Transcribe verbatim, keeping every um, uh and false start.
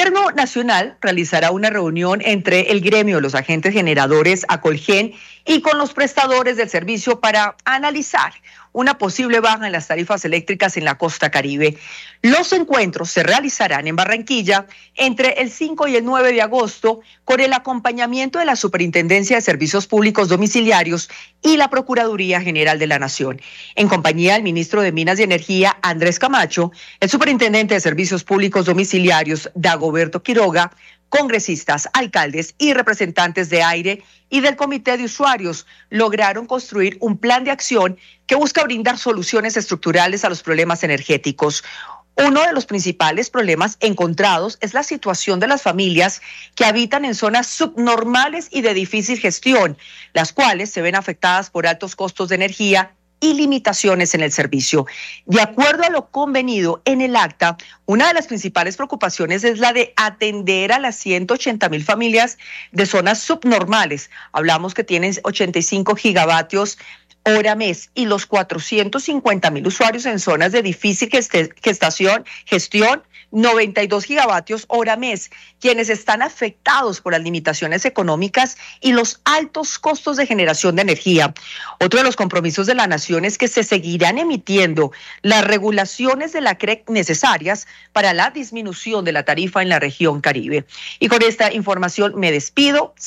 Gobierno Nacional realizará una reunión entre el gremio de los agentes generadores Acolgen y con los prestadores del servicio para analizar una posible baja en las tarifas eléctricas en la costa Caribe. Los encuentros se realizarán en Barranquilla entre el cinco y el nueve de agosto con el acompañamiento de la Superintendencia de Servicios Públicos Domiciliarios y la Procuraduría General de la Nación. En compañía del ministro de Minas y Energía, Andrés Camacho, el superintendente de Servicios Públicos Domiciliarios, Dagoberto Quiroga, congresistas, alcaldes y representantes de Aire y del Comité de Usuarios lograron construir un plan de acción que busca brindar soluciones estructurales a los problemas energéticos. Uno de los principales problemas encontrados es la situación de las familias que habitan en zonas subnormales y de difícil gestión, las cuales se ven afectadas por altos costos de energía y limitaciones en el servicio. De acuerdo a lo convenido en el acta, una de las principales preocupaciones es la de atender a las ciento ochenta mil familias de zonas subnormales. Hablamos que tienen ochenta y cinco gigavatios hora mes y los cuatrocientos cincuenta mil usuarios en zonas de difícil gestación, gestión, noventa y dos gigavatios hora mes, quienes están afectados por las limitaciones económicas y los altos costos de generación de energía. Otro de los compromisos de la Nación es que se seguirán emitiendo las regulaciones de la C R E C necesarias para la disminución de la tarifa en la región Caribe. Y con esta información me despido.